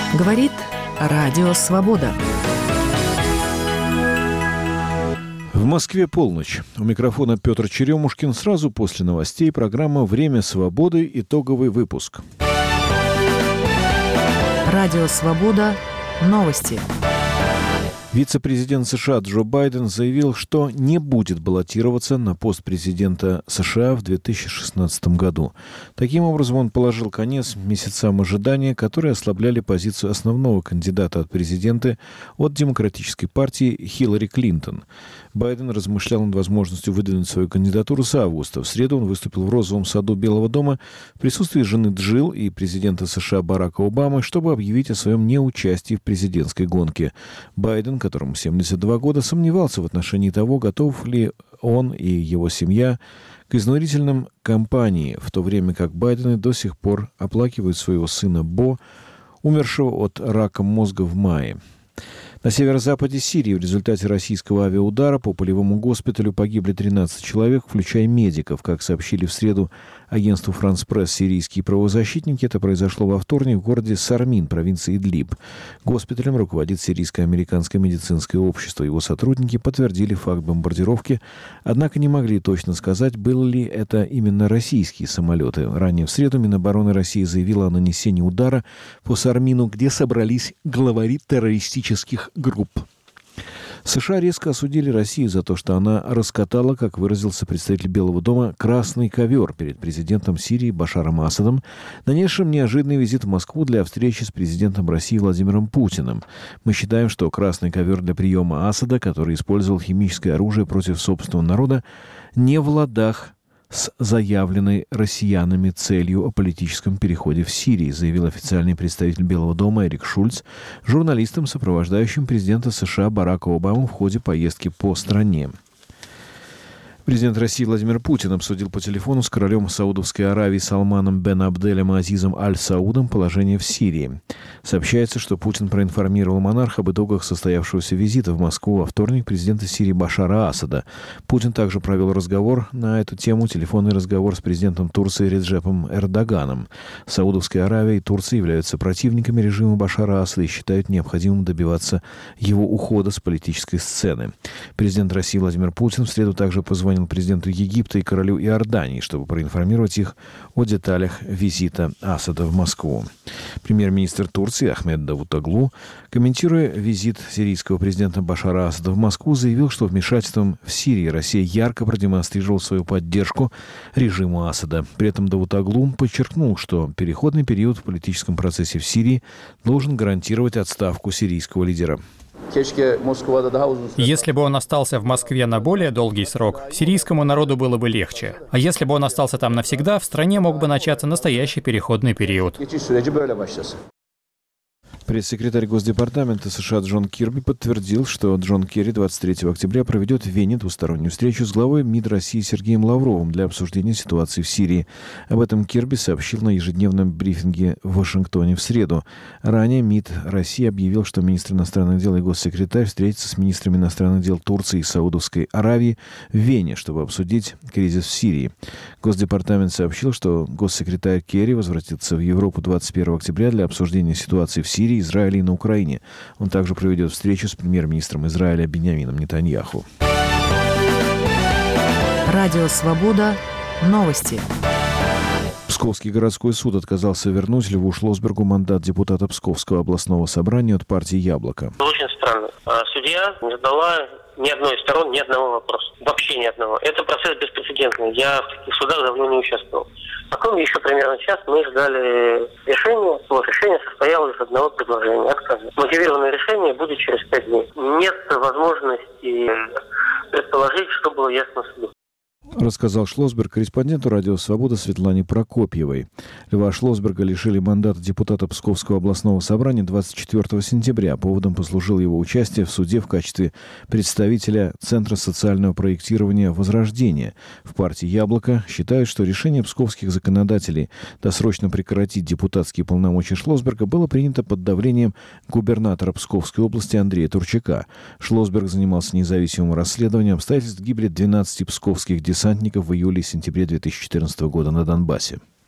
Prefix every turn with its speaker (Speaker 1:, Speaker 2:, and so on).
Speaker 1: Говорит Радио Свобода.
Speaker 2: В Москве полночь. У микрофона Петр Черемушкин. Сразу после новостей программа «Время свободы». Итоговый выпуск.
Speaker 1: Радио Свобода. Новости.
Speaker 2: Вице-президент США Джо Байден заявил, что не будет баллотироваться на пост президента США в 2016 году. Таким образом, он положил конец месяцам ожидания, которые ослабляли позицию основного кандидата от президента от Демократической партии Хиллари Клинтон. Байден размышлял над возможностью выдвинуть свою кандидатуру с августа. В среду он выступил в Розовом саду Белого дома в присутствии жены Джилл и президента США Барака Обамы, чтобы объявить о своем неучастии в президентской гонке. Байден, которому 72 года, сомневался в отношении того, готов ли он и его семья к изнурительным кампании, в то время как Байдены до сих пор оплакивают своего сына Бо, умершего от рака мозга в мае. На северо-западе Сирии в результате российского авиаудара по полевому госпиталю погибли 13 человек, включая медиков. Как сообщили в среду агентству «Франс Пресс» сирийские правозащитники, это произошло во вторник в городе Сармин, провинции Идлиб. Госпиталем руководит Сирийско-американское медицинское общество. Его сотрудники подтвердили факт бомбардировки, однако не могли точно сказать, были ли это именно российские самолеты. Ранее в среду Минобороны России заявила о нанесении удара по Сармину, где собрались главари террористических групп. США резко осудили Россию за то, что она раскатала, как выразился представитель Белого дома, красный ковер перед президентом Сирии Башаром Асадом, нанесшим неожиданный визит в Москву для встречи с президентом России Владимиром Путиным. Мы считаем, что красный ковер для приема Асада, который использовал химическое оружие против собственного народа, не в ладах с заявленной россиянами целью о политическом переходе в Сирии, заявил официальный представитель Белого дома Эрик Шульц журналистам, сопровождающим президента США Барака Обаму в ходе поездки по стране. Президент России Владимир Путин обсудил по телефону с королем Саудовской Аравии Салманом бен Абделем Азизом Аль-Саудом положение в Сирии. Сообщается, что Путин проинформировал монарха об итогах состоявшегося визита в Москву во вторник президента Сирии Башара Асада. Путин также провел разговор на эту тему, телефонный разговор с президентом Турции Реджепом Эрдоганом. Саудовская Аравия и Турция являются противниками режима Башара Асада и считают необходимым добиваться его ухода с политической сцены. Президент России Владимир Путин в среду также позвонил президенту Египта и королю Иордании, чтобы проинформировать их о деталях визита Асада в Москву. Премьер-министр Турции Ахмед Давутоглу, комментируя визит сирийского президента Башара Асада в Москву, заявил, что вмешательством в Сирии Россия ярко продемонстрировала свою поддержку режиму Асада. При этом Давутоглу подчеркнул, что переходный период в политическом процессе в Сирии должен гарантировать отставку сирийского лидера.
Speaker 3: Если бы он остался в Москве на более долгий срок, сирийскому народу было бы легче. А если бы он остался там навсегда, в стране мог бы начаться настоящий переходный период.
Speaker 2: Пресс-секретарь Госдепартамента США Джон Кирби подтвердил, что Джон Керри 23 октября проведет в Вене двустороннюю встречу с главой МИД России Сергеем Лавровым для обсуждения ситуации в Сирии. Об этом Кирби сообщил на ежедневном брифинге в Вашингтоне в среду. Ранее МИД России объявил, что министр иностранных дел и госсекретарь встретятся с министрами иностранных дел Турции и Саудовской Аравии в Вене, чтобы обсудить кризис в Сирии. Госдепартамент сообщил, что госсекретарь Керри возвратится в Европу 21 октября для обсуждения ситуации в Сирии, Израиле и на Украине. Он также проведет встречу с премьер-министром Израиля Биньямином Нетаньяху.
Speaker 1: Радио Свобода. Новости.
Speaker 2: Псковский городской суд отказался вернуть Льву Шлосбергу мандат депутата Псковского областного собрания от партии «Яблоко».
Speaker 4: Очень странно. Судья не задала ни одной из сторон ни одного вопроса. Вообще ни одного. Это процесс беспрецедентный. Я в таких судах давно не участвовал. Потом еще примерно час мы ждали решения. Вот решение состояло из одного предложения отказа. Мотивированное решение будет через 5 дней. Нет возможности предположить, что было ясно суду.
Speaker 2: Рассказал Шлосберг корреспонденту «Радио Свобода» Светлане Прокопьевой. Льва Шлосберга лишили мандата депутата Псковского областного собрания 24 сентября. Поводом послужило его участие в суде в качестве представителя Центра социального проектирования «Возрождение». В партии «Яблоко» считают, что решение псковских законодателей досрочно прекратить депутатские полномочия Шлосберга было принято под давлением губернатора Псковской области Андрея Турчака. Шлосберг занимался независимым расследованием обстоятельств гибели 12 псковских десантников в июле и сентябре 2014 года на Донбассе.